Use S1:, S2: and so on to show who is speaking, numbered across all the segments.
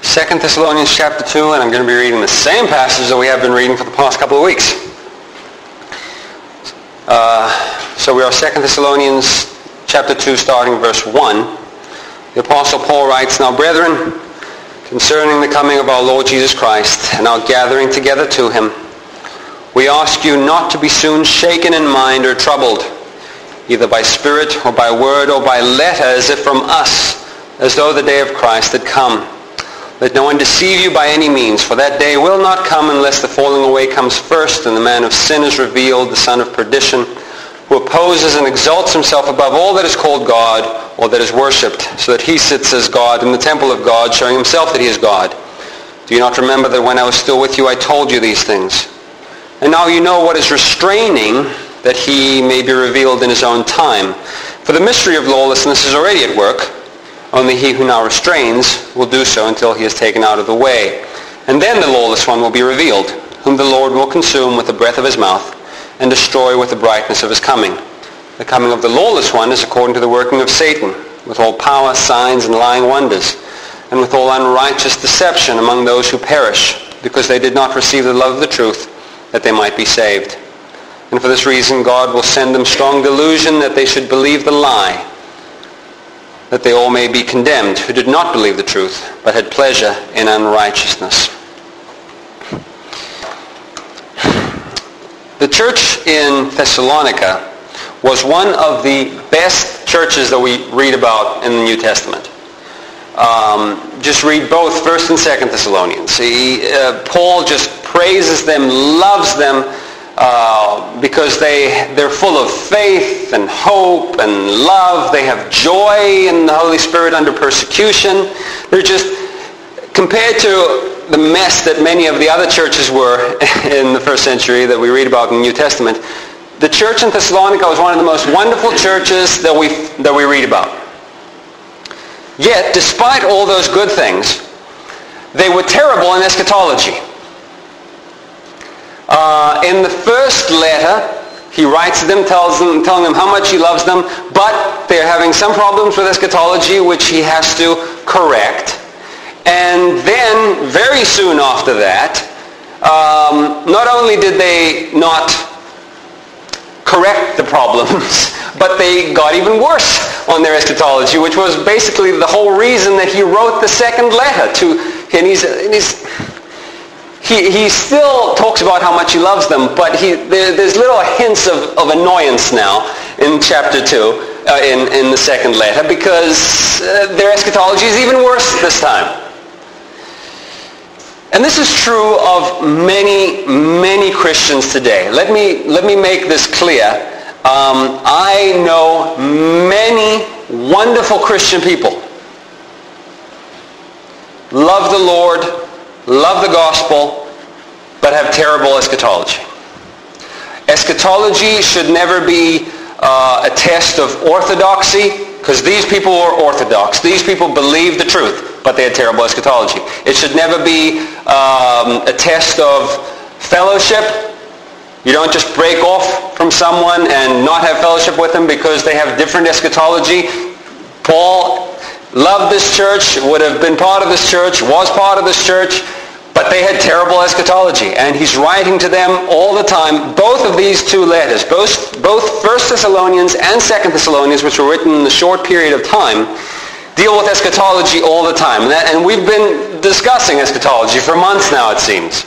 S1: 2 Thessalonians chapter 2, and I'm going to be reading the same passage that we have been reading for the past couple of weeks. So we are 2 Thessalonians chapter 2, starting verse 1. The Apostle Paul writes, "Now, brethren, concerning the coming of our Lord Jesus Christ and our gathering together to him, we ask you not to be soon shaken in mind or troubled, either by spirit or by word or by letter, as if from us, as though the day of Christ had come. Let no one deceive you by any means, for that day will not come unless the falling away comes first, and the man of sin is revealed, the son of perdition, who opposes and exalts himself above all that is called God or that is worshipped, so that he sits as God in the temple of God, showing himself that he is God. Do you not remember that when I was still with you I told you these things? And now you know what is restraining, that he may be revealed in his own time. For the mystery of lawlessness is already at work. Only he who now restrains will do so until he is taken out of the way. And then the lawless one will be revealed, whom the Lord will consume with the breath of his mouth and destroy with the brightness of his coming. The coming of the lawless one is according to the working of Satan, with all power, signs, and lying wonders, and with all unrighteous deception among those who perish, because they did not receive the love of the truth, that they might be saved. And for this reason God will send them strong delusion, that they should believe the lie, that they all may be condemned, who did not believe the truth, but had pleasure in unrighteousness." The church in Thessalonica was one of the best churches that we read about in the New Testament. Just read both 1st and 2nd Thessalonians. Paul just praises them, loves them, because they're full of faith and hope and love. They have joy in the Holy Spirit under persecution. They're just, compared to the mess that many of the other churches were in the first century that we read about in the New Testament, the church in Thessalonica was one of the most wonderful churches that we read about. Yet, despite all those good things, they were terrible in eschatology. In the first letter, he writes to them, telling them how much he loves them, but they're having some problems with eschatology, which he has to correct. And then, very soon after that, not only did they not correct the problems, but they got even worse on their eschatology, which was basically the whole reason that he wrote the second letter to, and he still talks about how much he loves them, but there's little hints of annoyance now in chapter 2, in the second letter, because their eschatology is even worse this time. And this is true of many, many Christians today. Let me make this clear. I know many wonderful Christian people. Love the Lord, love the gospel, but have terrible eschatology. Eschatology should never be a test of orthodoxy, because these people were orthodox. These people believe the truth, but they had terrible eschatology. It should never be a test of fellowship. You don't just break off from someone and not have fellowship with them because they have different eschatology. Paul loved this church, would have been part of this church, was part of this church, but they had terrible eschatology. And he's writing to them all the time. Both of these two letters, both 1 Thessalonians and 2 Thessalonians, which were written in a short period of time, deal with eschatology all the time. And we've been discussing eschatology for months now, it seems.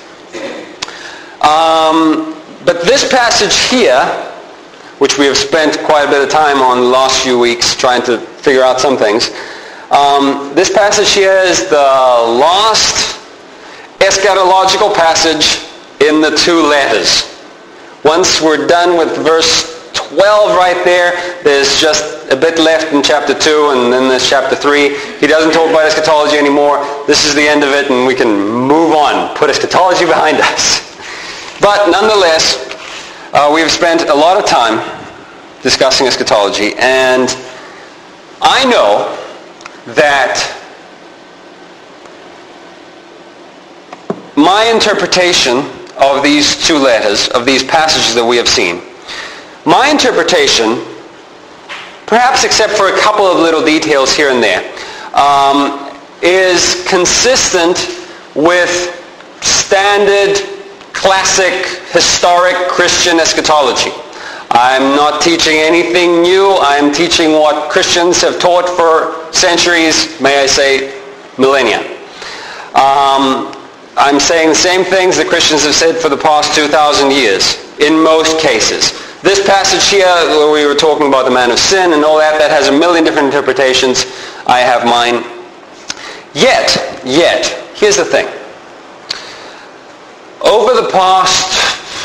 S1: But this passage here, which we have spent quite a bit of time on the last few weeks trying to figure out some things, this passage here is the last eschatological passage in the two letters. Once we're done with verse 12 right there, there's just a bit left in chapter 2, and then there's chapter 3. He doesn't talk about eschatology anymore. This is the end of it, and we can move on, put eschatology behind us. But nonetheless, we've spent a lot of time discussing eschatology, and I know that my interpretation of these two letters, of these passages that we have seen, my interpretation, perhaps except for a couple of little details here and there, is consistent with standard, classic, historic Christian eschatology. I'm not teaching anything new. I'm teaching what Christians have taught for centuries, may I say, millennia. I'm saying the same things that Christians have said for the past 2,000 years, in most cases. This passage here, where we were talking about the man of sin and all that, that has a million different interpretations. I have mine. Yet, here's the thing. Over the past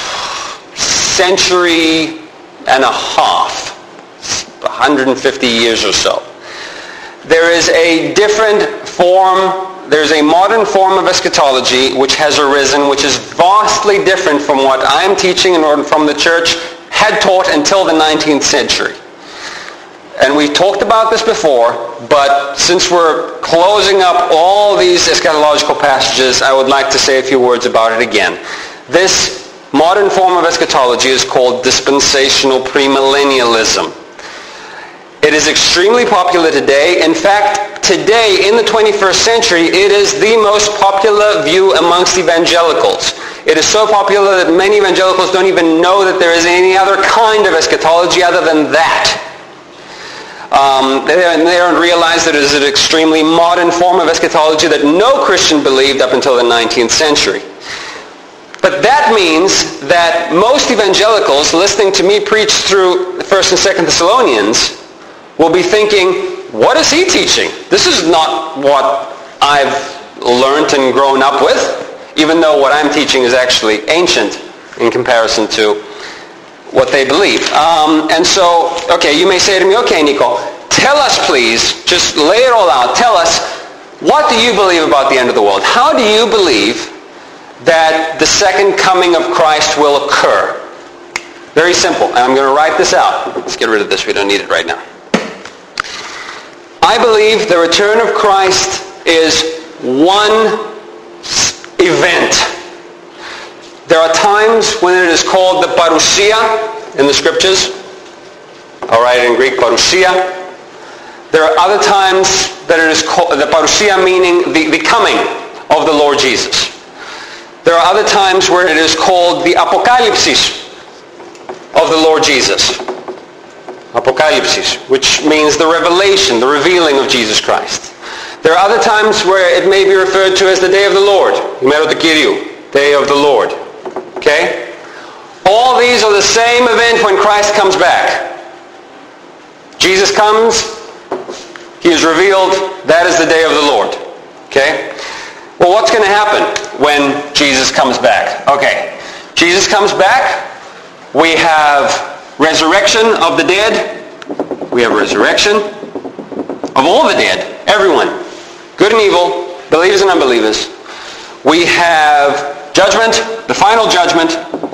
S1: century and a half, 150 years or so, there is a different form, there's a modern form of eschatology which has arisen, which is vastly different from what I'm teaching and from the church had taught until the 19th century. And we talked about this before, but since we're closing up all these eschatological passages, I would like to say a few words about it again. This modern form of eschatology is called dispensational premillennialism. It is extremely popular today. In fact, today, in the 21st century, it is the most popular view amongst evangelicals. It is so popular that many evangelicals don't even know that there is any other kind of eschatology other than that. They don't realize that it is an extremely modern form of eschatology that no Christian believed up until the 19th century. But that means that most evangelicals listening to me preach through 1st and 2nd Thessalonians will be thinking, what is he teaching? This is not what I've learned and grown up with, even though what I'm teaching is actually ancient in comparison to what they believe. And so, okay, you may say to me, okay, Nico, tell us please, just lay it all out. Tell us, what do you believe about the end of the world? How do you believe that the second coming of Christ will occur? Very simple. And I'm going to write this out. Let's get rid of this. We don't need it right now. I believe the return of Christ is one event. There are times when it is called the parousia in the scriptures. All right, in Greek, parousia. There are other times that it is called the parousia, meaning the coming of the Lord Jesus. There are other times where it is called the apocalypsis of the Lord Jesus. Apocalypsis, which means the revelation, the revealing of Jesus Christ. There are other times where it may be referred to as the day of the Lord. Ημέρα του Κυρίου, day of the Lord. Okay? All these are the same event when Christ comes back. Jesus comes, he is revealed, that is the day of the Lord. Okay? Well, what's going to happen when Jesus comes back? Okay. Jesus comes back. We have resurrection of the dead. We have resurrection of all the dead. Everyone. Good and evil. Believers and unbelievers. We have judgment. The final judgment.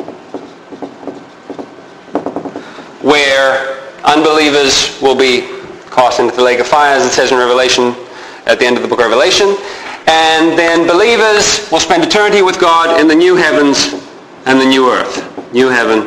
S1: Where unbelievers will be cast into the lake of fire, as it says in Revelation, at the end of the book of Revelation. And then believers will spend eternity with God in the new heavens and the new earth. New heaven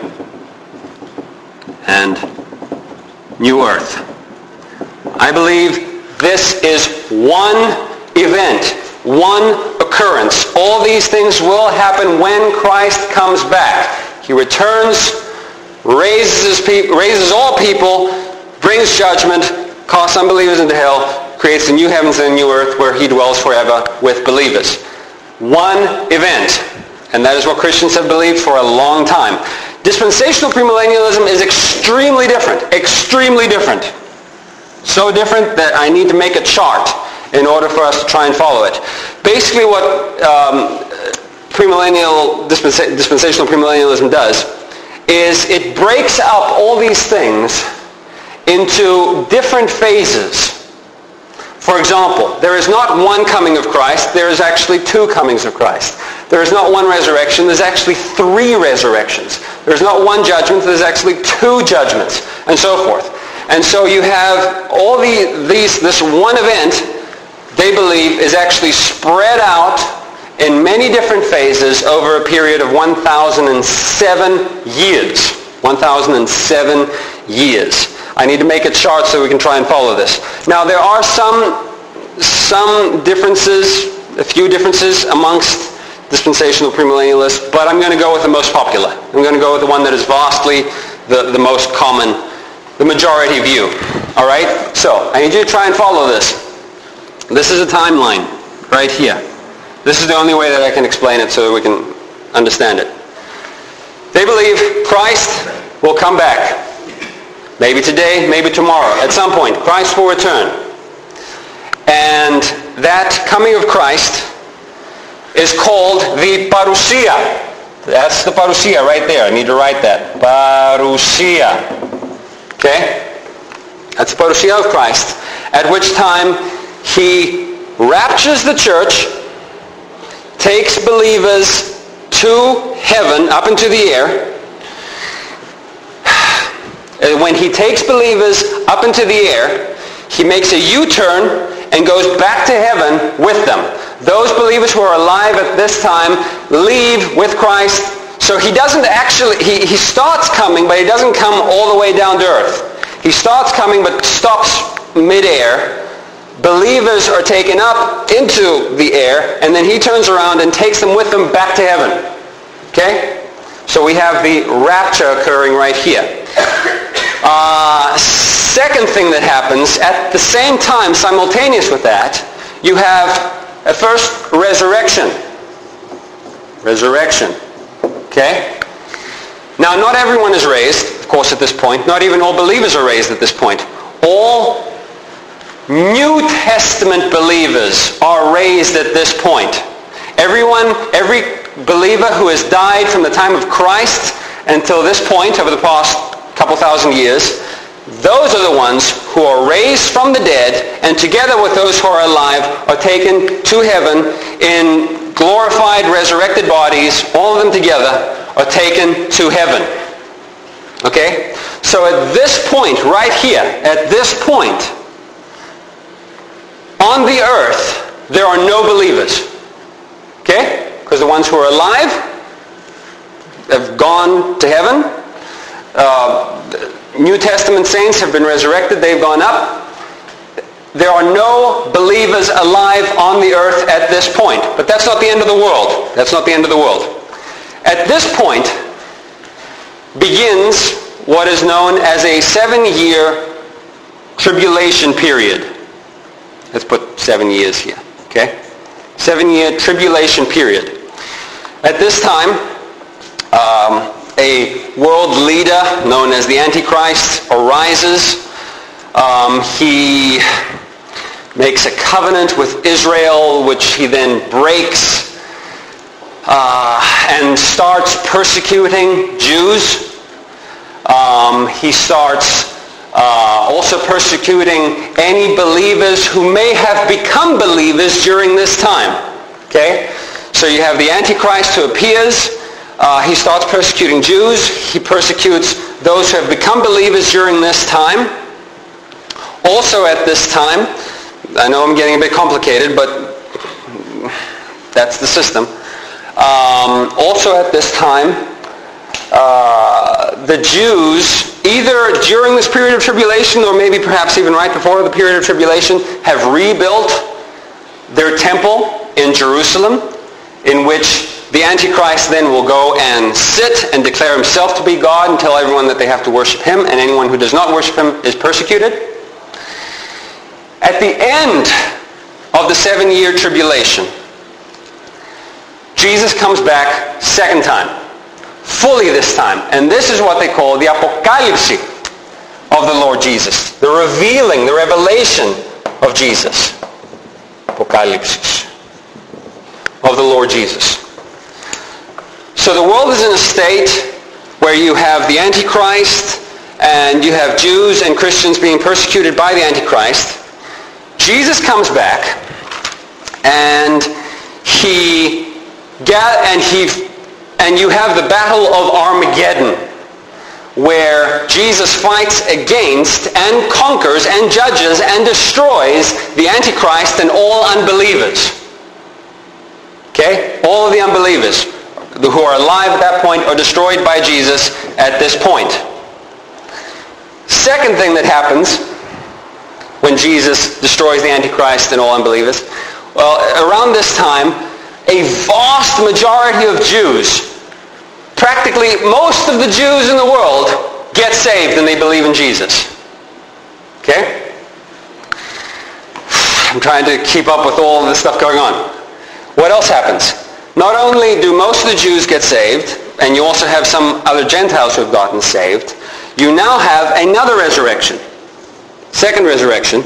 S1: and new earth. I believe this is one event, one occurrence. All these things will happen when Christ comes back. He returns, raises all people, brings judgment, casts unbelievers into hell, creates the new heavens and the new earth where he dwells forever with believers. One event. And that is what Christians have believed for a long time. Dispensational premillennialism is extremely different. Extremely different. So different that I need to make a chart in order for us to try and follow it. Basically what dispensational premillennialism does is it breaks up all these things into different phases. For example, there is not one coming of Christ, there is actually two comings of Christ. There is not one resurrection, there's actually three resurrections. There's not one judgment, there's actually two judgments, and so forth. And so you have all this one event, they believe, is actually spread out in many different phases over a period of 1,007 years. 1,007 years. I need to make a chart so we can try and follow this. Now there are some some differences, a few differences amongst dispensational premillennialists, but I'm going to go with the most popular. I'm going to go with the one that is vastly the most common, the majority view. All right? So, I need you to try and follow this. This is a timeline right here. This is the only way that I can explain it so that we can understand it. They believe Christ will come back. Maybe today, maybe tomorrow. At some point, Christ will return. And that coming of Christ is called the parousia. That's the parousia right there. I need to write that. Parousia. Okay? That's the parousia of Christ. At which time he raptures the church, takes believers to heaven, up into the air. When he takes believers up into the air, he makes a U-turn and goes back to heaven with them. Those believers who are alive at this time leave with Christ. So he doesn't actually, he starts coming, but he doesn't come all the way down to earth. He starts coming but stops midair. Believers are taken up into the air, and then he turns around and takes them with him back to heaven. Okay? So we have the rapture occurring right here. Second thing that happens, at the same time, simultaneous with that, you have at first resurrection. Resurrection. Okay? Now, not everyone is raised, of course, at this point. Not even all believers are raised at this point. All New Testament believers are raised at this point. Every believer who has died from the time of Christ until this point over the past couple thousand years, those are the ones who are raised from the dead, and together with those who are alive are taken to heaven in glorified, resurrected bodies. All of them together are taken to heaven. Okay? So at this point, right here, at this point, on the earth, there are no believers. Okay? Because the ones who are alive have gone to heaven. New Testament saints have been resurrected. They've gone up. There are no believers alive on the earth at this point. But that's not the end of the world. That's not the end of the world. At this point begins what is known as a 7-year tribulation period. Let's put 7 years here. Okay? 7-year tribulation period. At this time, a world leader known as the Antichrist arises. He makes a covenant with Israel, which he then breaks, and starts persecuting Jews. He starts also persecuting any believers who may have become believers during this time. Okay? So you have the Antichrist who appears. He starts persecuting Jews. He persecutes those who have become believers during this time. Also at this time, I know I'm getting a bit complicated, but that's the system. Also at this time, the Jews, either during this period of tribulation or maybe perhaps even right before the period of tribulation, have rebuilt their temple in Jerusalem, in which the Antichrist then will go and sit and declare himself to be God and tell everyone that they have to worship him, and anyone who does not worship him is persecuted. At the end of the 7-year tribulation, Jesus comes back second time, fully this time. And this is what they call the apocalypse of the Lord Jesus. The revealing, the revelation of Jesus. Apocalypse of the Lord Jesus. So the world is in a state where you have the Antichrist and you have Jews and Christians being persecuted by the Antichrist. Jesus comes back and you have the Battle of Armageddon, where Jesus fights against and conquers and judges and destroys the Antichrist and all unbelievers. Okay? All of the unbelievers who are alive at that point are destroyed by Jesus at this point. Second thing that happens when Jesus destroys the Antichrist and all unbelievers? Well, around this time, a vast majority of Jews, practically most of the Jews in the world, get saved and they believe in Jesus. Okay? I'm trying to keep up with all of this stuff going on. What else happens? Not only do most of the Jews get saved, and you also have some other Gentiles who have gotten saved, you now have another resurrection. Second resurrection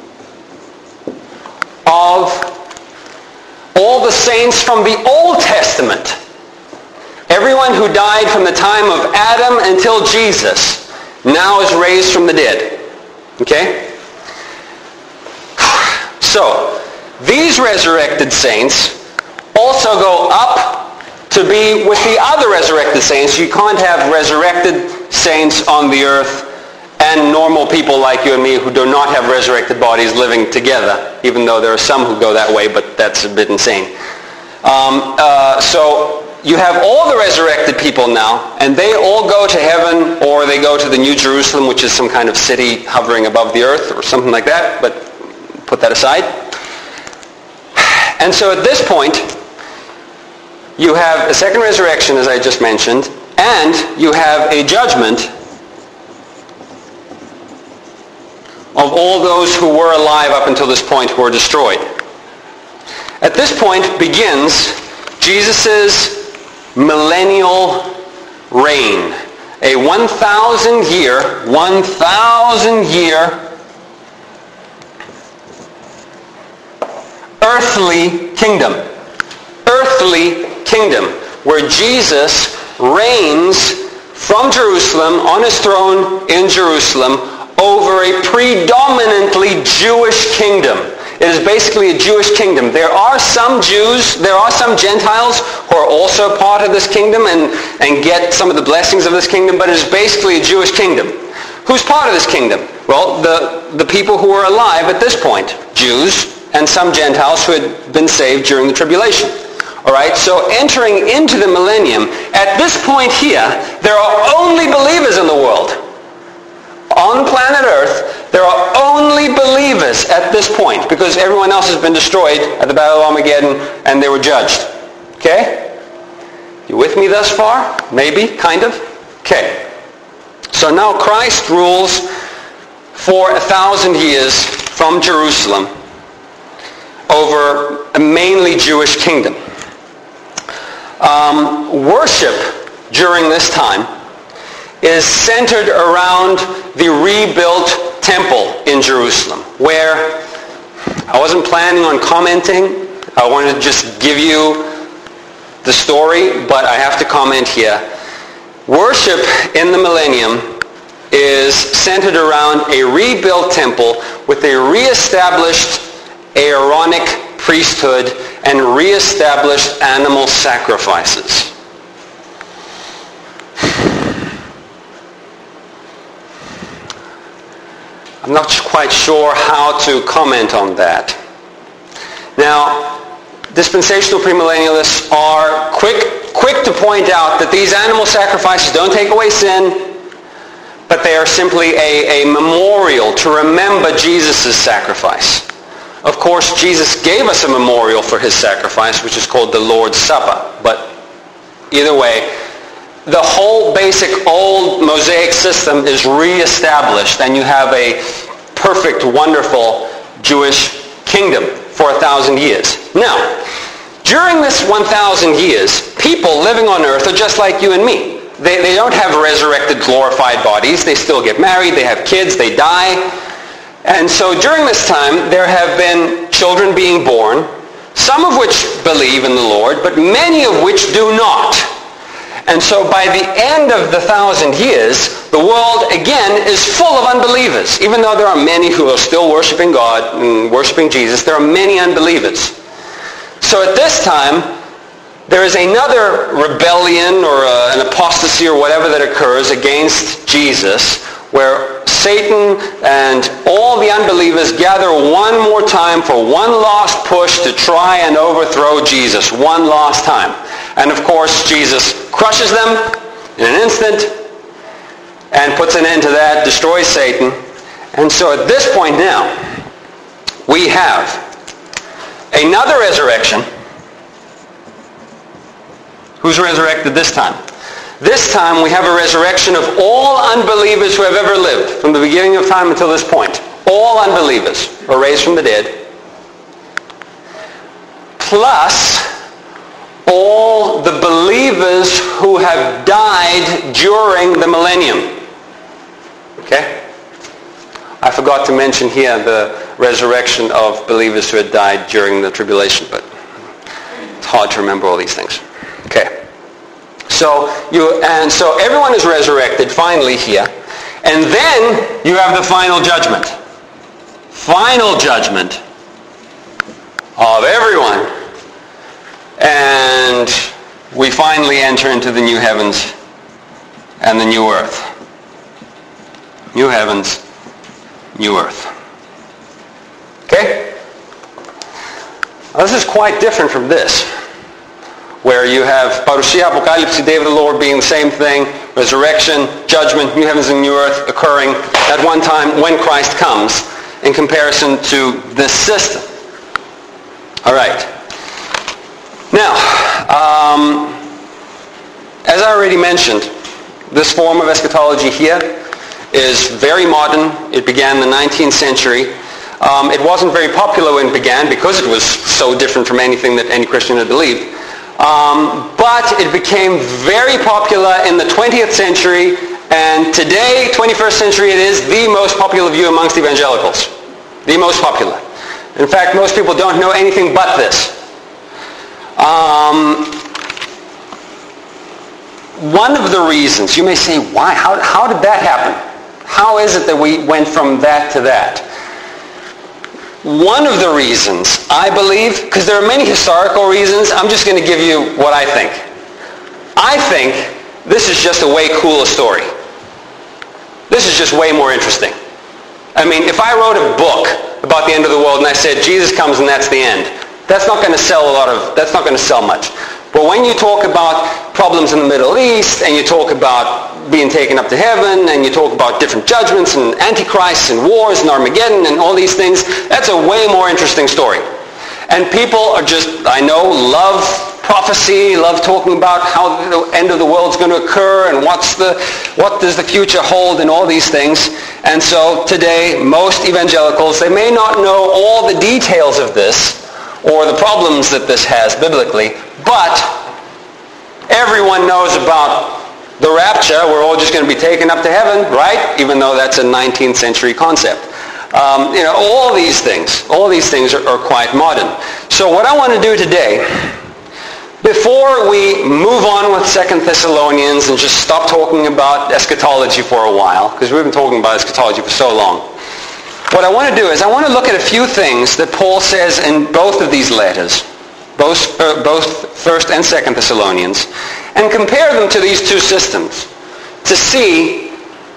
S1: of all the saints from the Old Testament. Everyone who died from the time of Adam until Jesus now is raised from the dead. Okay? So, these resurrected saints also go up to be with the other resurrected saints. You can't have resurrected saints on the earth and normal people like you and me who do not have resurrected bodies living together, even though there are some who go that way, but that's a bit insane. So you have all the resurrected people now, and they all go to heaven, or they go to the New Jerusalem, which is some kind of city hovering above the earth, or something like that, but put that aside. And so at this point, you have a second resurrection, as I just mentioned, and you have a judgment of all those who were alive up until this point who were destroyed. At this point begins Jesus' millennial reign. A 1,000 year earthly kingdom where Jesus reigns from Jerusalem on his throne in Jerusalem over a predominantly Jewish kingdom. It is basically a Jewish kingdom. There are some Jews, there are some Gentiles who are also part of this kingdom and get some of the blessings of this kingdom, but it is basically a Jewish kingdom. Who's part of this kingdom? Well, the people who are alive at this point, Jews and some Gentiles who had been saved during the tribulation. All right, so entering into the millennium, at this point here, there are only believers in the world. On planet Earth, there are only believers at this point because everyone else has been destroyed at the Battle of Armageddon and they were judged. Okay? You with me thus far? Maybe, kind of? Okay. So now Christ rules for 1,000 years from Jerusalem over a mainly Jewish kingdom. Worship during this time is centered around the rebuilt temple in Jerusalem, where I wasn't planning on commenting. I wanted to just give you the story, but I have to comment here. Worship in the millennium is centered around a rebuilt temple with a reestablished Aaronic priesthood and reestablished animal sacrifices. I'm not quite sure how to comment on that. Now, dispensational premillennialists are quick to point out that these animal sacrifices don't take away sin, but they are simply a memorial to remember Jesus' sacrifice. Of course, Jesus gave us a memorial for his sacrifice, which is called the Lord's Supper. But either way, the whole basic old Mosaic system is reestablished, and you have a perfect, wonderful Jewish kingdom for 1,000 years. Now, during this 1,000 years, people living on earth are just like you and me. They don't have resurrected, glorified bodies. They still get married, they have kids, they die. And so during this time, there have been children being born, some of which believe in the Lord, but many of which do not. And so by the end of the 1,000 years, the world again is full of unbelievers. Even though there are many who are still worshiping God and worshiping Jesus, there are many unbelievers. So at this time, there is another rebellion or an apostasy or whatever that occurs against Jesus, where Satan and all the unbelievers gather one more time for one last push to try and overthrow Jesus, one last time. And of course, Jesus crushes them in an instant and puts an end to that, destroys Satan, And so at this point now, we have another resurrection. Who's resurrected this time? This time we have a resurrection of all unbelievers who have ever lived from the beginning of time until this point. All unbelievers are raised from the dead. Plus all the believers who have died during the millennium. Okay? I forgot to mention here the resurrection of believers who had died during the tribulation, but it's hard to remember all these things. Okay. So everyone is resurrected finally here. And then you have the final judgment. Final judgment of everyone. And we finally enter into the new heavens and the new earth. New heavens, new earth. Okay? Now, this is quite different from this, where you have Parousia, Apocalypse, Day of the Lord being the same thing, resurrection, judgment, new heavens and new earth occurring at one time when Christ comes, in comparison to this system. All right. Now, as I already mentioned, this form of eschatology here is very modern. It began in the 19th century. It wasn't very popular when it began because it was so different from anything that any Christian had believed. But it became very popular in the 20th century, and today, 21st century, it is the most popular view amongst evangelicals. The most popular. In fact, most people don't know anything but this. One of the reasons, you may say, why? How did that happen? How is it that we went from that to that? One of the reasons, I believe, because there are many historical reasons, I'm just going to give you what I think. I think this is just a way cooler story. This is just way more interesting. I mean, if I wrote a book about the end of the world and I said, Jesus comes and that's the end, that's not going to sell that's not going to sell much. But when you talk about problems in the Middle East, and you talk about being taken up to heaven, and you talk about different judgments and antichrists and wars and Armageddon and all these things, that's a way more interesting story. And people are just, I know, love prophecy, love talking about how the end of the world is going to occur and what does the future hold and all these things. And so today, most evangelicals, they may not know all the details of this or the problems that this has biblically, but everyone knows about the rapture. We're all just going to be taken up to heaven, right? Even though that's a 19th century concept. All these things are quite modern. So what I want to do today, before we move on with 2 Thessalonians and just stop talking about eschatology for a while, because we've been talking about eschatology for so long, what I want to do is I want to look at a few things that Paul says in both of these letters, both 1st and 2nd Thessalonians, and compare them to these two systems to see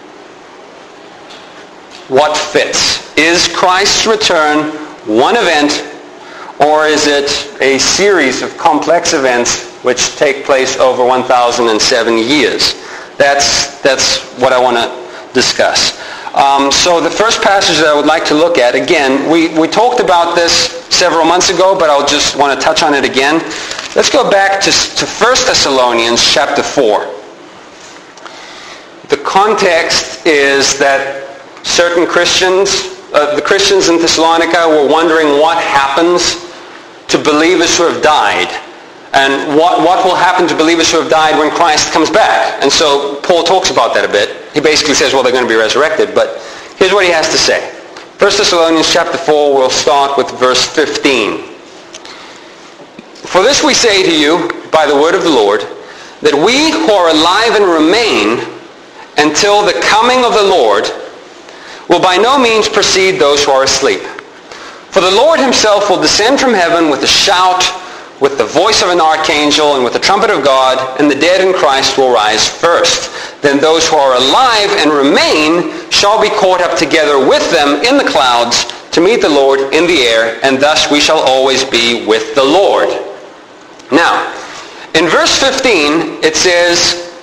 S1: what fits. Is Christ's return one event, or is it a series of complex events which take place over 1,007 years? That's what I want to discuss. So the first passage that I would like to look at, again, we talked about this several months ago, but I'll just want to touch on it again. Let's go back to 1 Thessalonians chapter 4. The context is that certain Christians, the Christians in Thessalonica, were wondering what happens to believers who have died, and what will happen to believers who have died when Christ comes back. And so Paul talks about that a bit. He basically says, well, they're going to be resurrected, but here's what he has to say. 1 Thessalonians chapter 4, we'll start with verse 15. For this we say to you by the word of the Lord, that we who are alive and remain until the coming of the Lord will by no means precede those who are asleep. For the Lord himself will descend from heaven with a shout, with the voice of an archangel, and with the trumpet of God, and the dead in Christ will rise first. Then those who are alive and remain shall be caught up together with them in the clouds to meet the Lord in the air, and thus we shall always be with the Lord. Now, in verse 15, it says,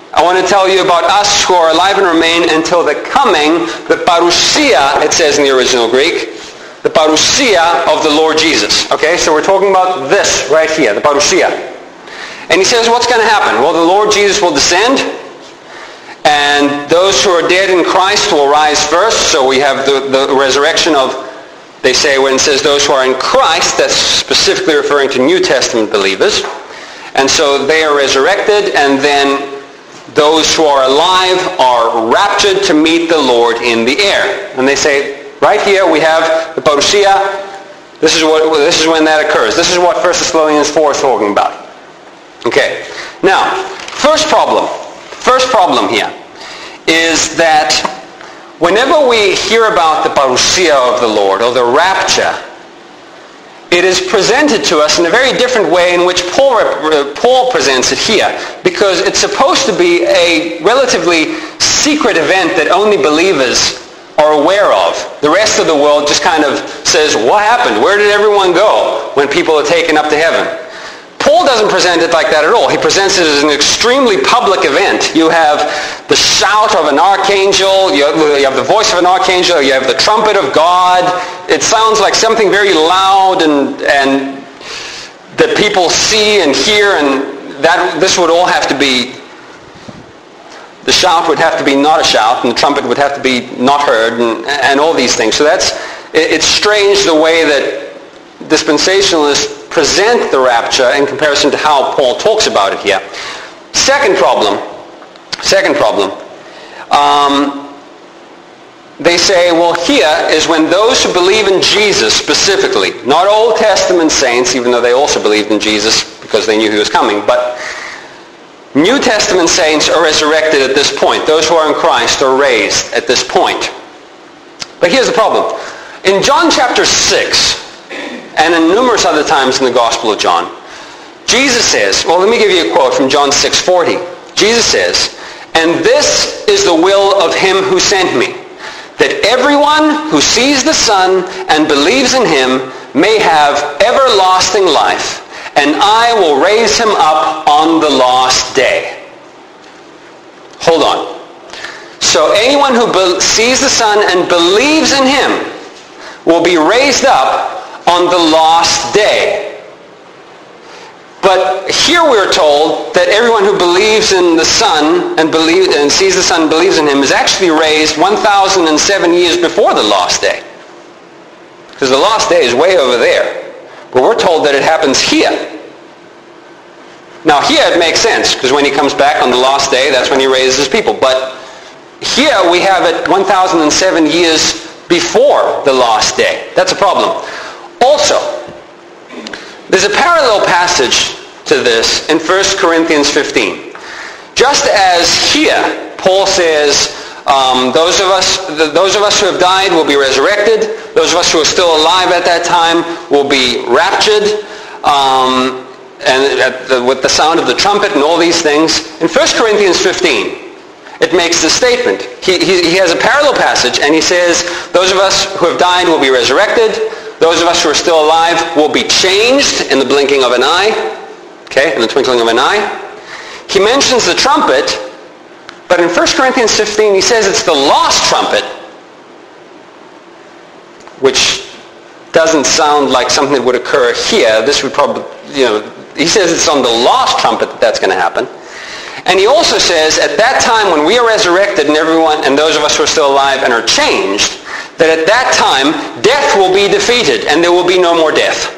S1: I want to tell you about us who are alive and remain until the coming, the parousia, it says in the original Greek, the parousia of the Lord Jesus. Okay, so we're talking about this right here, the parousia. And he says, what's going to happen? Well, the Lord Jesus will descend, and those who are dead in Christ will rise first. So we have the resurrection of, they say when it says those who are in Christ, that's specifically referring to New Testament believers. And so they are resurrected, and then those who are alive are raptured to meet the Lord in the air. And they say, right here we have the parousia. This is when that occurs. This is what 1 Thessalonians 4 is talking about. Okay. Now, first problem here is that whenever we hear about the parousia of the Lord, or the rapture, it is presented to us in a very different way in which Paul presents it here, because it's supposed to be a relatively secret event that only believers are aware of. The rest of the world just kind of says, what happened? Where did everyone go when people are taken up to heaven? Paul doesn't present it like that at all. He presents it as an extremely public event. You have the shout of an archangel, you have the voice of an archangel, you have the trumpet of God. It sounds like something very loud and that people see and hear, and this would all have to be, the shout would have to be not a shout, and the trumpet would have to be not heard, and all these things. So it's strange the way that dispensationalists present the rapture in comparison to how Paul talks about it here. Second problem. They say, well, here is when those who believe in Jesus specifically, not Old Testament saints, even though they also believed in Jesus because they knew he was coming, but New Testament saints are resurrected at this point. Those who are in Christ are raised at this point. But here's the problem. In John chapter 6, and in numerous other times in the Gospel of John, Jesus says, well, let me give you a quote from John 6:40. Jesus says, "And this is the will of him who sent me, that everyone who sees the Son and believes in him may have everlasting life, and I will raise him up on the last day." Hold on. So anyone who sees the Son and believes in him will be raised up on the last day. But here we're told that everyone who believes in the Son and sees the Son and believes in him is actually raised 1,007 years before the last day. Because the last day is way over there. But we're told that it happens here. Now here it makes sense, because when he comes back on the last day, that's when he raises his people. But here we have it 1,007 years before the last day. That's a problem. Also, there's a parallel passage to this in 1 Corinthians 15. Just as here, Paul says, those of us who have died will be resurrected. Those of us who are still alive at that time will be raptured, with the sound of the trumpet and all these things. In 1 Corinthians 15, it makes the statement. He has a parallel passage, and he says, those of us who have died will be resurrected. Those of us who are still alive will be changed in the blinking of an eye. Okay, in the twinkling of an eye. He mentions the trumpet, but in 1 Corinthians 15 he says it's the last trumpet, which doesn't sound like something that would occur here. This would probably, he says it's on the last trumpet that's going to happen. And he also says at that time when we are resurrected and those of us who are still alive and are changed, that at that time death will be defeated and there will be no more death.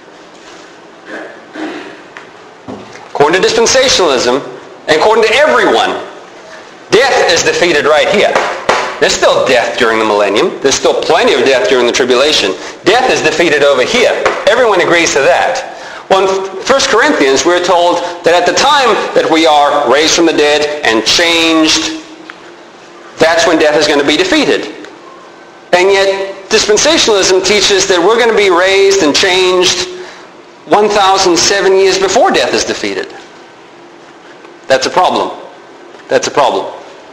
S1: According to dispensationalism, and according to everyone, death is defeated right here. There's still death during the millennium. There's still plenty of death during the tribulation. Death is defeated over here. Everyone agrees to that. Well, in 1 Corinthians, we're told that at the time that we are raised from the dead and changed, that's when death is going to be defeated. And yet, dispensationalism teaches that we're going to be raised and changed 1,007 years before death is defeated. That's a problem. That's a problem.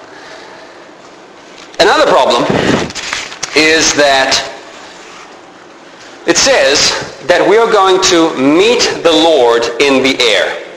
S1: Another problem is that it says that we are going to meet the Lord in the air.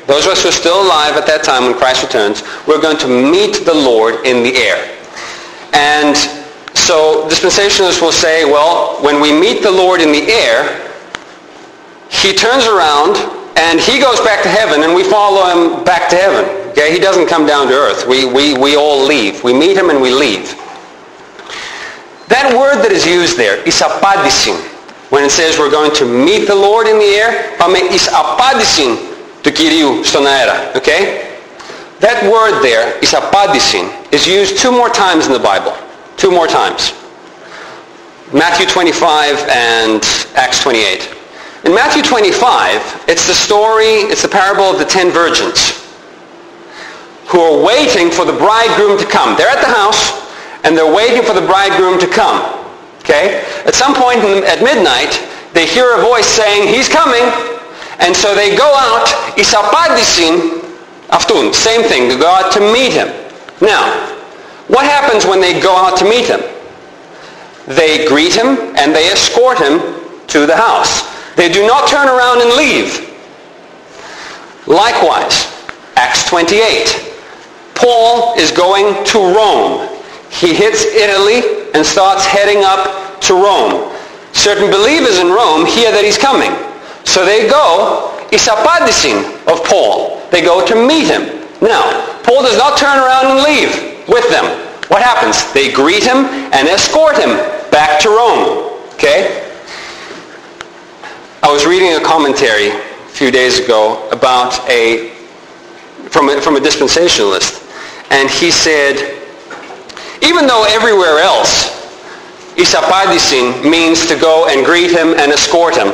S1: those of us who are still alive at that time when Christ returns, we're going to meet the Lord in the air. And so dispensationalists will say, well, when we meet the Lord in the air, he turns around and he goes back to heaven and we follow him back to heaven. Okay? He doesn't come down to earth. We all leave. We meet him and we leave. That word that is used there, is apadisin, when it says we're going to meet the Lord in the air, πάμε εις απάντησιν του Κυρίου στον αέρα. Okay? That word there, is apadisin, is used 2 more times in the Bible. 2 more times. Matthew 25 and Acts 28. In Matthew 25, it's the parable of the 10 virgins who are waiting for the bridegroom to come. They're at the house, and they're waiting for the bridegroom to come. Okay? At some point at midnight, they hear a voice saying, he's coming, and so they go out, εις απάντησιν αυτούν, same thing, to go out to meet him. Now, what happens when they go out to meet him? They greet him, and they escort him to the house. They do not turn around and leave. Likewise, Acts 28. Paul is going to Rome. He hits Italy and starts heading up to Rome. Certain believers in Rome hear that he's coming. So they go, εις απάντησιν of Paul. They go to meet him. Now, Paul does not turn around and leave with them. What happens? They greet him and escort him back to Rome. Okay? I was reading a commentary a few days ago about from a dispensationalist, and he said, even though everywhere else εις απάντησιν means to go and greet him and escort him,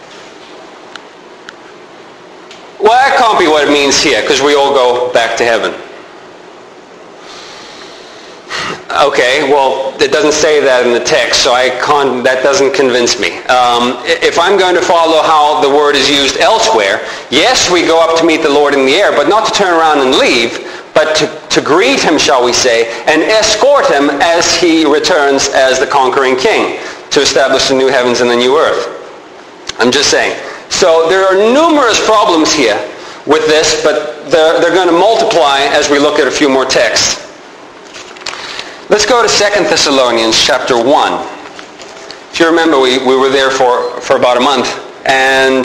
S1: well, that can't be what it means here, because we all go back to heaven. Okay, well, it doesn't say that in the text, so that doesn't convince me. If I'm going to follow how the word is used elsewhere, yes, we go up to meet the Lord in the air, but not to turn around and leave, but to greet him, shall we say, and escort him as he returns as the conquering king to establish the new heavens and the new earth. I'm just saying. So there are numerous problems here with this, but they're going to multiply as we look at a few more texts. Let's go to 2 Thessalonians chapter 1. If you remember, we were there for about a month, and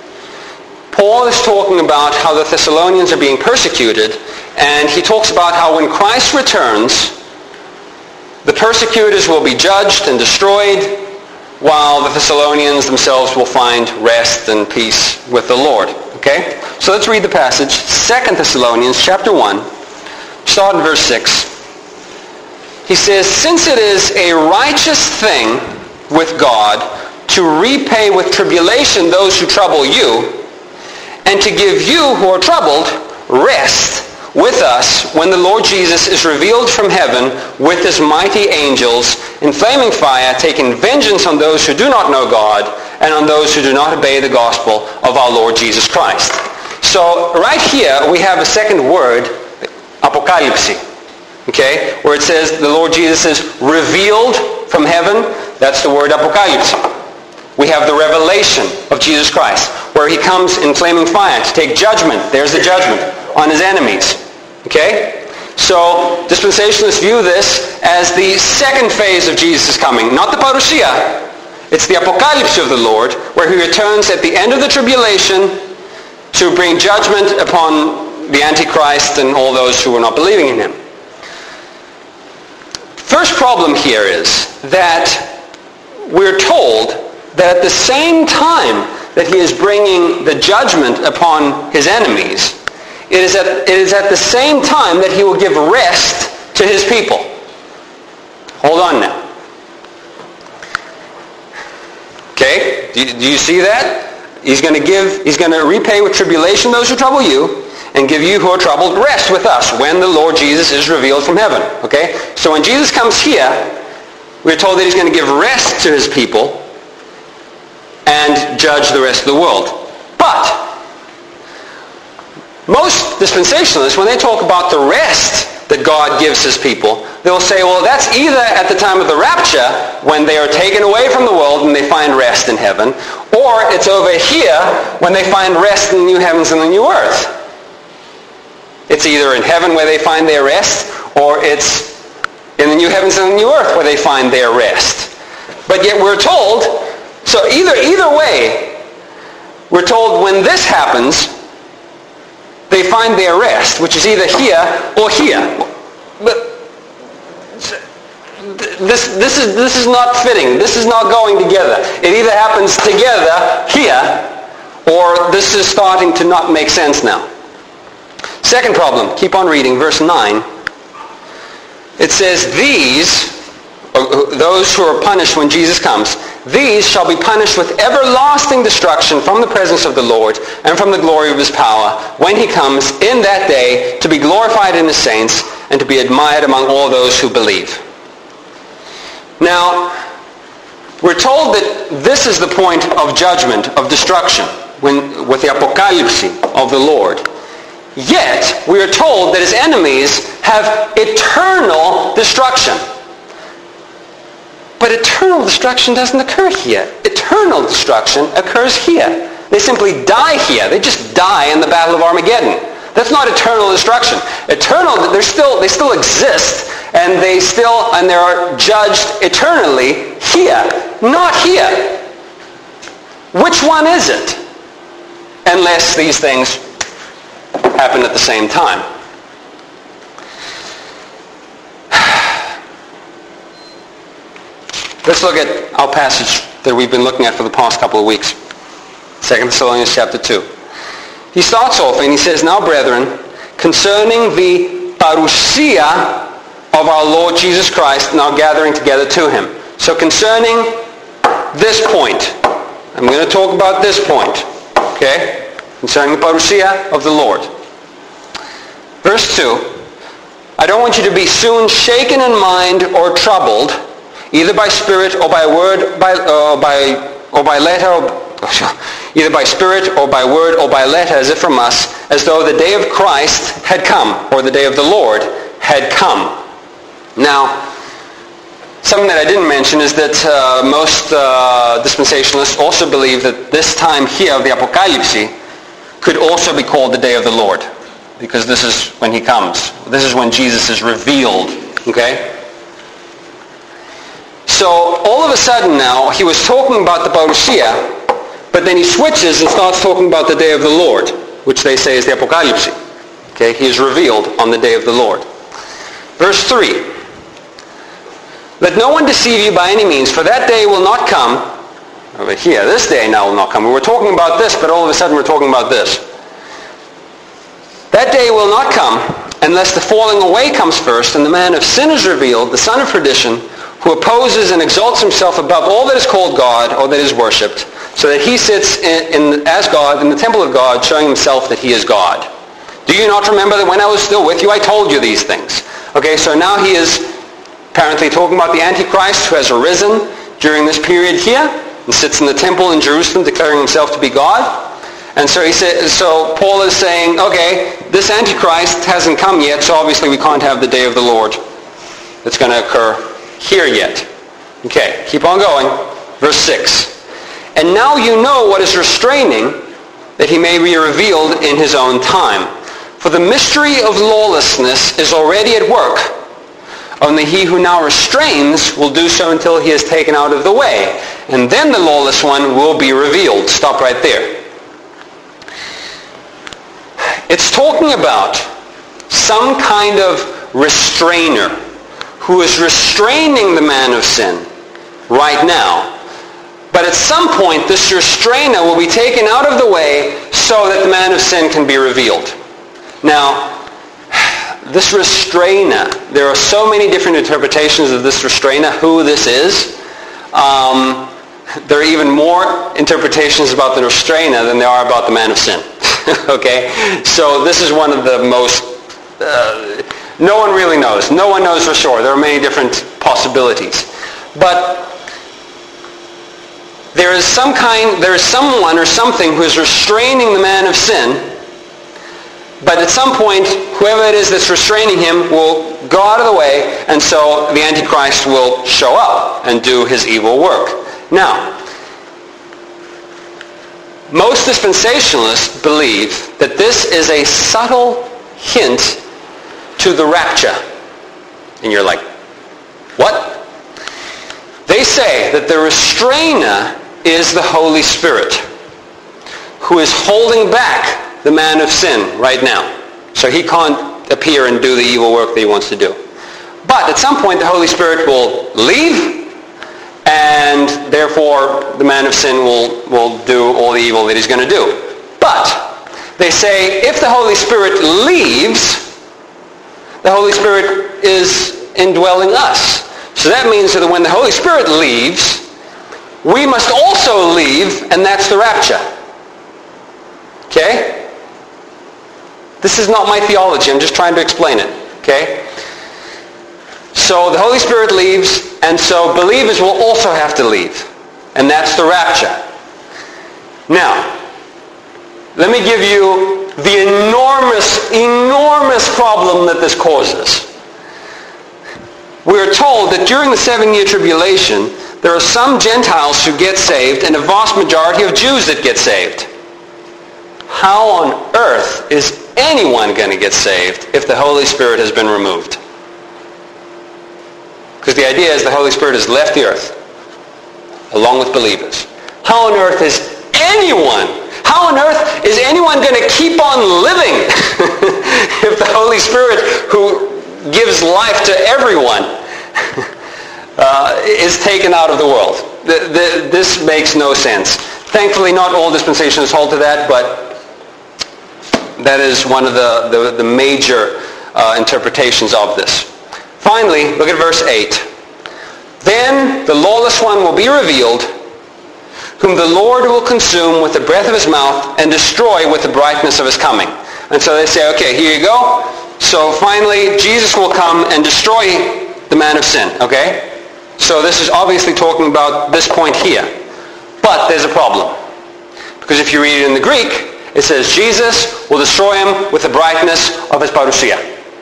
S1: Paul is talking about how the Thessalonians are being persecuted, and he talks about how when Christ returns, the persecutors will be judged and destroyed, while the Thessalonians themselves will find rest and peace with the Lord. Okay? So let's read the passage. 2 Thessalonians chapter 1, start in verse 6. He says, since it is a righteous thing with God to repay with tribulation those who trouble you, and to give you who are troubled rest with us when the Lord Jesus is revealed from heaven with his mighty angels in flaming fire, taking vengeance on those who do not know God and on those who do not obey the gospel of our Lord Jesus Christ. So right here we have a second word, apokalypsi. Okay, where it says the Lord Jesus is revealed from heaven. That's the word apokalypsi. We have the revelation of Jesus Christ, where he comes in flaming fire to take judgment. There's the judgment on his enemies. Okay? So dispensationalists view this as the second phase of Jesus' coming. Not the parousia. It's the apocalypse of the Lord, where he returns at the end of the tribulation to bring judgment upon the Antichrist and all those who are not believing in him. First problem here is that we're told that at the same time that he is bringing the judgment upon his enemies, it is at the same time that he will give rest to his people. Hold on now. Okay? Do you see that? He's going to repay with tribulation those who trouble you, and give you who are troubled rest with us when the Lord Jesus is revealed from heaven. Okay? So when Jesus comes here, we're told that he's going to give rest to his people and judge the rest of the world. But most dispensationalists, when they talk about the rest that God gives his people, they'll say, well, that's either at the time of the rapture, when they are taken away from the world and they find rest in heaven, or it's over here when they find rest in the new heavens and the new earth. It's either in heaven where they find their rest, or it's in the new heavens and the new earth where they find their rest. But yet we're told, so either way, we're told when this happens, they find their rest, which is either here or here. But this is not fitting. This is not going together. It either happens together here, or this is starting to not make sense now. Second problem, keep on reading, verse 9. It says, those who are punished when Jesus comes, these shall be punished with everlasting destruction from the presence of the Lord and from the glory of his power when he comes in that day to be glorified in his saints and to be admired among all those who believe. Now, we're told that this is the point of judgment, of destruction, with the apocalypse of the Lord. Yet, we are told that his enemies have eternal destruction. But eternal destruction doesn't occur here. Eternal destruction occurs here. They simply die here. They just die in the Battle of Armageddon. That's not eternal destruction. Eternal, they still exist, and they are judged eternally here, not here. Which one is it? Unless these things happen at the same time. Let's look at our passage that we've been looking at for the past couple of weeks. 2 Thessalonians chapter 2. He starts off and he says, now brethren, concerning the parousia of our Lord Jesus Christ, now gathering together to him. So concerning this point, I'm going to talk about this point. Okay? Concerning the parousia of the Lord. Verse 2. I don't want you to be soon shaken in mind or troubled, either by spirit or by word, or by letter, either by spirit or by word or by letter, as if from us, as though the day of Christ had come, or the day of the Lord had come. Now, something that I didn't mention is that most dispensationalists also believe that this time here of the apocalypse could also be called the day of the Lord, because this is when he comes. This is when Jesus is revealed. Okay? So all of a sudden now, he was talking about the parousia, but then he switches and starts talking about the day of the Lord, which they say is the apocalypse. Okay? He is revealed on the day of the Lord. Verse 3. Let no one deceive you by any means, for that day will not come. Over here, this day now will not come. We were talking about this, but all of a sudden we're talking about this. That day will not come unless the falling away comes first, and the man of sin is revealed, the son of perdition, who opposes and exalts himself above all that is called God or that is worshipped, so that he sits as God in the temple of God, showing himself that he is God. Do you not remember that when I was still with you, I told you these things? Okay, so now he is apparently talking about the Antichrist who has arisen during this period here and sits in the temple in Jerusalem declaring himself to be God. And so so Paul is saying, okay, this Antichrist hasn't come yet, so obviously we can't have the day of the Lord that's going to occur here yet. Okay, keep on going. Verse 6. And now you know what is restraining, that he may be revealed in his own time. For the mystery of lawlessness is already at work. Only he who now restrains will do so until he is taken out of the way. And then the lawless one will be revealed. Stop right there. It's talking about some kind of restrainer who is restraining the man of sin right now. But at some point, this restrainer will be taken out of the way so that the man of sin can be revealed. Now, this restrainer, there are so many different interpretations of this restrainer, who this is. There are even more interpretations about the restrainer than there are about the man of sin. Okay? So this is one of the most... no one really knows. No one knows for sure. There are many different possibilities. But there is someone or something who is restraining the man of sin. But at some point, whoever it is that's restraining him will go out of the way, and so the Antichrist will show up and do his evil work. Now, most dispensationalists believe that this is a subtle hint to the rapture. And you're like, what? They say that the restrainer is the Holy Spirit, who is holding back the man of sin right now. So he can't appear and do the evil work that he wants to do. But at some point the Holy Spirit will leave, and therefore the man of sin will do all the evil that he's going to do. But they say if the Holy Spirit leaves, the Holy Spirit is indwelling us. So that means that when the Holy Spirit leaves, we must also leave, and that's the rapture. Okay? This is not my theology. I'm just trying to explain it. Okay? So the Holy Spirit leaves, and so believers will also have to leave. And that's the rapture. Now, let me give you the enormous problem that this causes. We're told that during the 7-year tribulation, there are some Gentiles who get saved and a vast majority of Jews that get saved. How on earth is anyone going to get saved if the Holy Spirit has been removed? Because the idea is the Holy Spirit has left the earth along with believers. How on earth is anyone going to keep on living if the Holy Spirit, who gives life to everyone, is taken out of the world? This makes no sense. Thankfully, not all dispensations hold to that, but that is one of the major interpretations of this. Finally, look at verse 8. Then the lawless one will be revealed, whom the Lord will consume with the breath of his mouth and destroy with the brightness of his coming. And so they say, okay, here you go. So finally, Jesus will come and destroy the man of sin. Okay? So this is obviously talking about this point here. But there's a problem. Because if you read it in the Greek, it says Jesus will destroy him with the brightness of his parousia.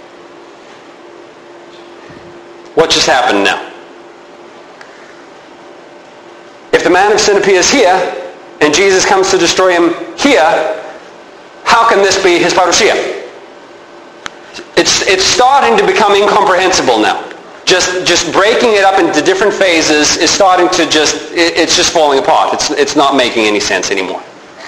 S1: What just happened now? If the man of sin appears here, and Jesus comes to destroy him here, how can this be his parousia? It's starting to become incomprehensible now. Just breaking it up into different phases is starting to it's just falling apart. It's not making any sense anymore.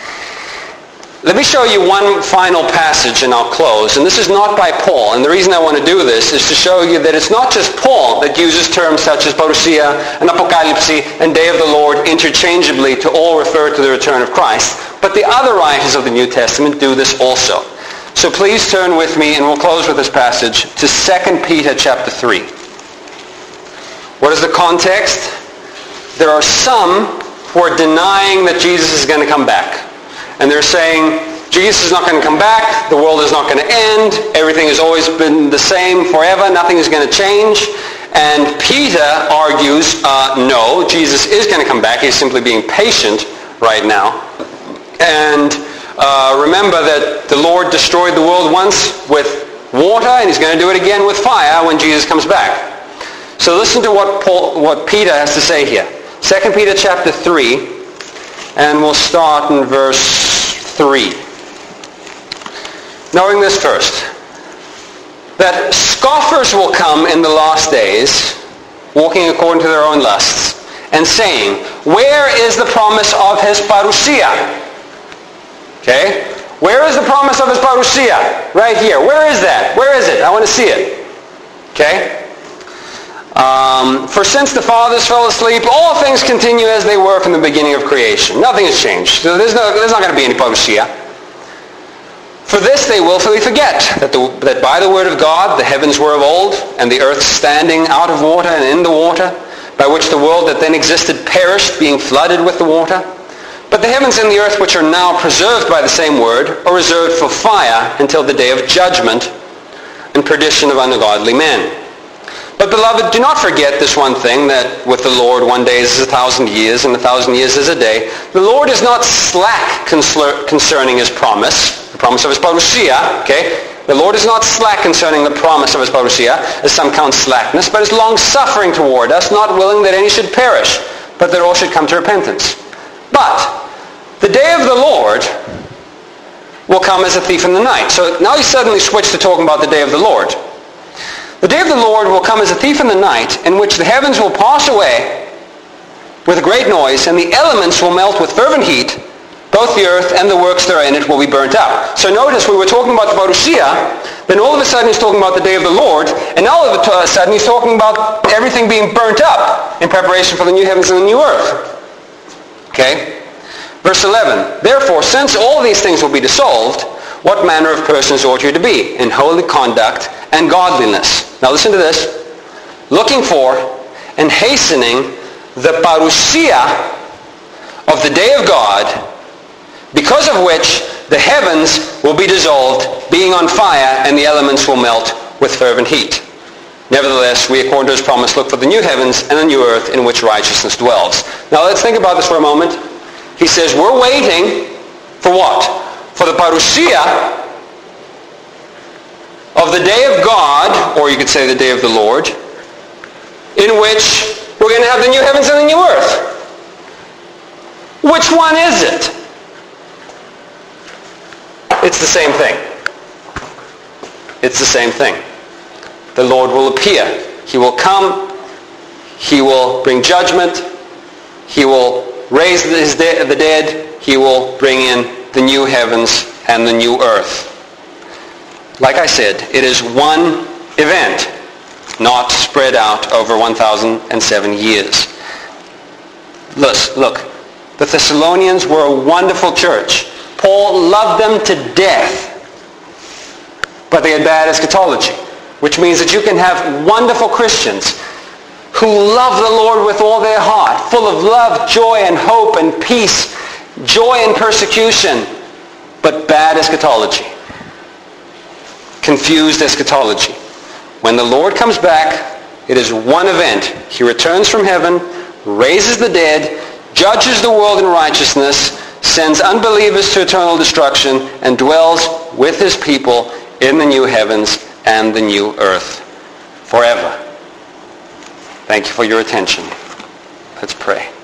S1: Let me show you one final passage and I'll close. And this is not by Paul. And the reason I want to do this is to show you that it's not just Paul that uses terms such as parousia and apocalypse and day of the Lord interchangeably to all refer to the return of Christ. But the other writers of the New Testament do this also. So please turn with me, and we'll close with this passage, to 2 Peter chapter 3. What is the context? There are some who are denying that Jesus is going to come back. And they're saying, Jesus is not going to come back, the world is not going to end, everything has always been the same forever, nothing is going to change. And Peter argues, no, Jesus is going to come back, he's simply being patient right now. And remember that the Lord destroyed the world once with water, and he's going to do it again with fire when Jesus comes back. So listen to what Peter has to say here. 2 Peter chapter 3. And we'll start in verse 3. Knowing this first, that scoffers will come in the last days, walking according to their own lusts, and saying, where is the promise of his parousia? Okay? Where is the promise of his parousia? Right here. Where is that? Where is it? I want to see it. Okay? For since the fathers fell asleep, all things continue as they were from the beginning of creation. Nothing has changed. So there's not going to be any parousia. For this they willfully forget, that by the word of God the heavens were of old, and the earth standing out of water and in the water, by which the world that then existed perished, being flooded with the water. But the heavens and the earth, which are now preserved by the same word, are reserved for fire until the day of judgment and perdition of ungodly men. But beloved, do not forget this one thing, that with the Lord 1 day is 1,000 years, and 1,000 years is a day. The Lord is not slack concerning his promise, the promise of his parousia, okay? The Lord is not slack concerning the promise of his parousia, as some count slackness, but is long-suffering toward us, not willing that any should perish, but that all should come to repentance. But the day of the Lord will come as a thief in the night. So now he suddenly switched to talking about the day of the Lord. The day of the Lord will come as a thief in the night, in which the heavens will pass away with a great noise, and the elements will melt with fervent heat. Both the earth and the works that are in it will be burnt up. So notice we were talking about the parousia, then all of a sudden he's talking about the day of the Lord, and now all of a sudden he's talking about everything being burnt up in preparation for the new heavens and the new earth. Okay? Verse 11, therefore, since all these things will be dissolved, what manner of persons ought you to be? In holy conduct and godliness. Now listen to this. Looking for and hastening the parousia of the day of God, because of which the heavens will be dissolved, being on fire, and the elements will melt with fervent heat. Nevertheless, we, according to his promise, look for the new heavens and the new earth in which righteousness dwells. Now let's think about this for a moment. He says we're waiting for what? For the parousia of the day of God, or you could say the day of the Lord, in which we're going to have the new heavens and the new earth. Which one is it? It's the same thing. It's the same thing. The Lord will appear. He will come. He will bring judgment. He will raise the dead. He will bring in the new heavens and the new earth. Like I said, it is one event, not spread out over 1,007 years. Look, the Thessalonians were a wonderful church. Paul loved them to death, but they had bad eschatology, which means that you can have wonderful Christians who love the Lord with all their heart, full of love, joy, and hope, and peace, joy in persecution, but bad eschatology, confused eschatology. When the Lord comes back, it is one event. He returns from heaven, raises the dead, judges the world in righteousness, sends unbelievers to eternal destruction, and dwells with his people in the new heavens and the new earth forever. Thank you for your attention. Let's pray.